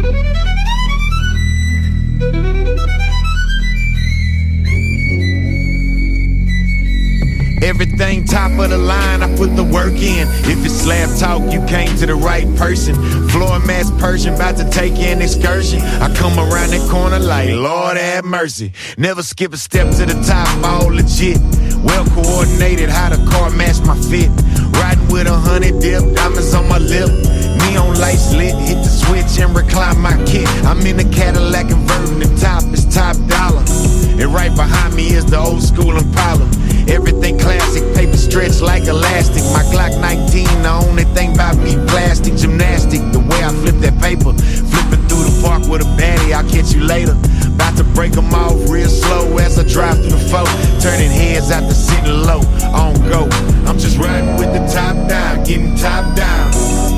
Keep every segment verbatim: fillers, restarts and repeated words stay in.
Everything top of the line, I put the work in. If it's slab talk, you came to the right person. Floor mass Persian, about to take an excursion. I come around that corner like, Lord have mercy. Never skip a step to the top, all legit. Well coordinated, how the car match my fit. Riding with a hundred dip, diamonds on my lip. Neon lights lit, hit the switch and recline my kit. I'm in a Cadillac converting, the top is top dollar. And right behind me is the old school Impala. Everything classic, paper stretched like elastic. My Glock nineteen, the only thing about me plastic. Gymnastic, the way I flip that paper. Flipping through the park with a baddie, I'll catch you later. About to break them off real slow as I drive through the foe. Turning heads after sitting low, on go. I'm just riding with the top down, getting top down.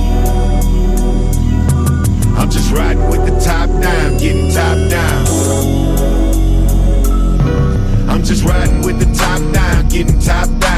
I'm just riding with the top down, getting top down. I'm just riding with the top down, getting top down.